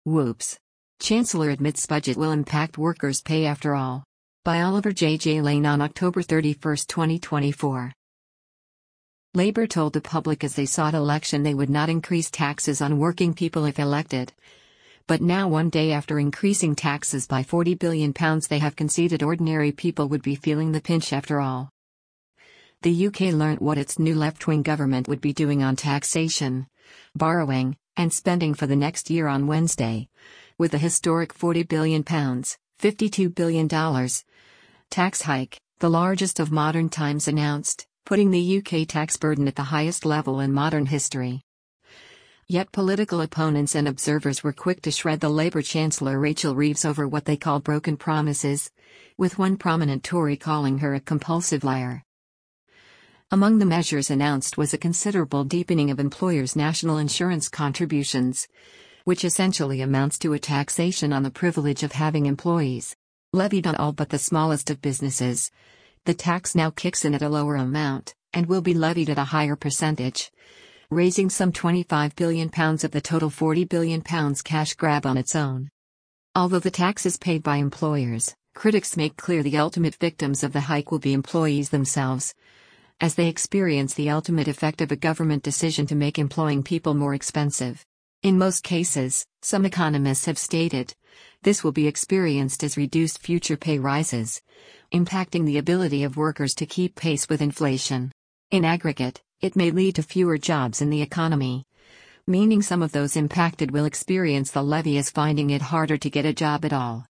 Whoops. Chancellor admits budget will impact workers' pay after all. By Oliver J. Lane on October 31, 2024. Labour told the public as they sought election they would not increase taxes on working people if elected. But now, one day after increasing taxes by £40 billion, they have conceded ordinary people would be feeling the pinch after all. The UK learnt what its new left-wing government would be doing on taxation, borrowing, and spending for the next year on Wednesday, with a historic £40 billion, $52 billion tax hike, the largest of modern times, announced, putting the UK tax burden at the highest level in modern history. Yet political opponents and observers were quick to shred the Labour Chancellor Rachel Reeves over what they called broken promises, with one prominent Tory calling her a compulsive liar. Among the measures announced was a considerable deepening of employers' national insurance contributions, which essentially amounts to a taxation on the privilege of having employees, levied on all but the smallest of businesses. The tax now kicks in at a lower amount, and will be levied at a higher percentage, raising some £25 billion of the total £40 billion cash grab on its own. Although the tax is paid by employers, critics make clear the ultimate victims of the hike will be employees themselves, as they experience the ultimate effect of a government decision to make employing people more expensive. In most cases, some economists have stated, this will be experienced as reduced future pay rises, impacting the ability of workers to keep pace with inflation. In aggregate, it may lead to fewer jobs in the economy, meaning some of those impacted will experience the levy as finding it harder to get a job at all.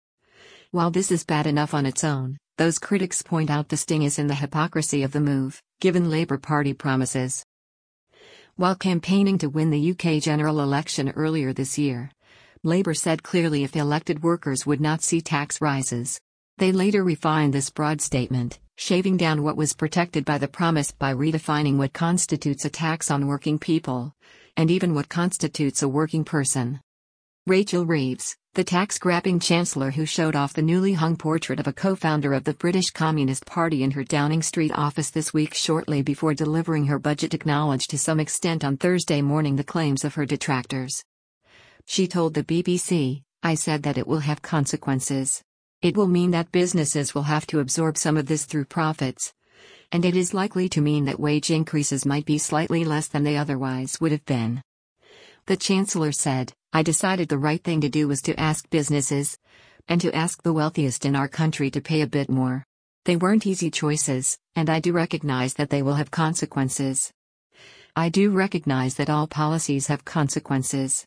While this is bad enough on its own, those critics point out the sting is in the hypocrisy of the move, given Labour Party promises. While campaigning to win the UK general election earlier this year, Labour said clearly if elected workers would not see tax rises. They later refined this broad statement, shaving down what was protected by the promise by redefining what constitutes a tax on working people, and even what constitutes a working person. Rachel Reeves, the tax-grabbing chancellor who showed off the newly hung portrait of a co-founder of the British Communist Party in her Downing Street office this week shortly before delivering her budget, acknowledged to some extent on Thursday morning the claims of her detractors. She told the BBC, "I said that it will have consequences. It will mean that businesses will have to absorb some of this through profits. And it is likely to mean that wage increases might be slightly less than they otherwise would have been." The Chancellor said, "I decided the right thing to do was to ask businesses, and to ask the wealthiest in our country to pay a bit more. They weren't easy choices, and I do recognize that they will have consequences. I do recognize that all policies have consequences."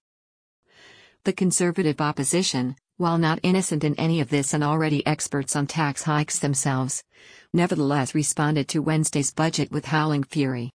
The Conservative opposition, while not innocent in any of this and already experts on tax hikes themselves, nevertheless responded to Wednesday's budget with howling fury.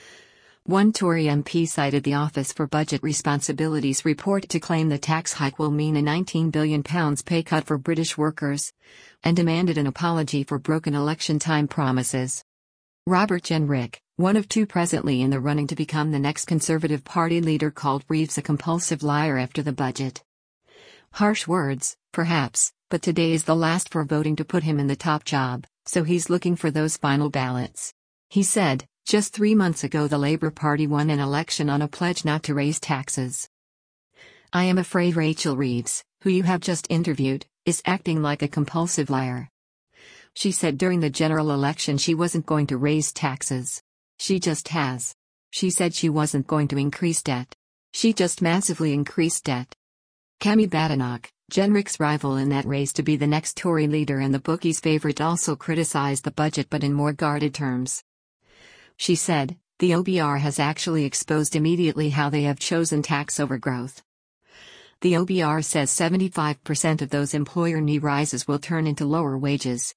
One Tory MP cited the Office for Budget Responsibility's report to claim the tax hike will mean a £19 billion pay cut for British workers, and demanded an apology for broken election-time promises. Robert Jenrick, one of two presently in the running to become the next Conservative Party leader, called Reeves a compulsive liar after the budget. Harsh words, perhaps, but today is the last for voting to put him in the top job, so he's looking for those final ballots. He said, just 3 months ago the Labour Party won an election on a pledge not to raise taxes. "I am afraid Rachel Reeves, who you have just interviewed, is acting like a compulsive liar. She said during the general election she wasn't going to raise taxes. She just has. She said she wasn't going to increase debt. She just massively increased debt." Kemi Badenoch, Jenrick's rival in that race to be the next Tory leader and the bookies' favourite, also criticised the budget but in more guarded terms. She said, "The OBR has actually exposed immediately how they have chosen tax over growth. The OBR says 75% of those employer knee rises will turn into lower wages."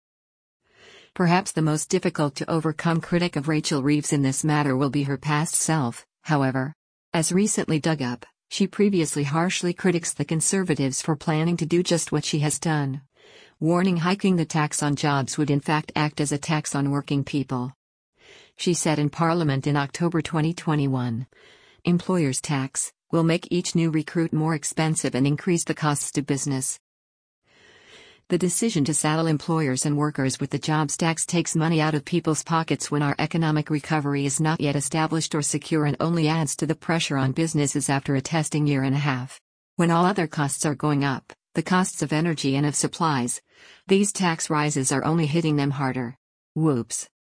Perhaps the most difficult to overcome critic of Rachel Reeves in this matter will be her past self, however. As recently dug up, she previously harshly critiques the Conservatives for planning to do just what she has done, warning hiking the tax on jobs would in fact act as a tax on working people. She said in Parliament in October 2021, "Employers' tax will make each new recruit more expensive and increase the costs to business." The decision to saddle employers and workers with the jobs tax takes money out of people's pockets when our economic recovery is not yet established or secure, and only adds to the pressure on businesses after a testing year and a half. When all other costs are going up, the costs of energy and of supplies, these tax rises are only hitting them harder. Whoops.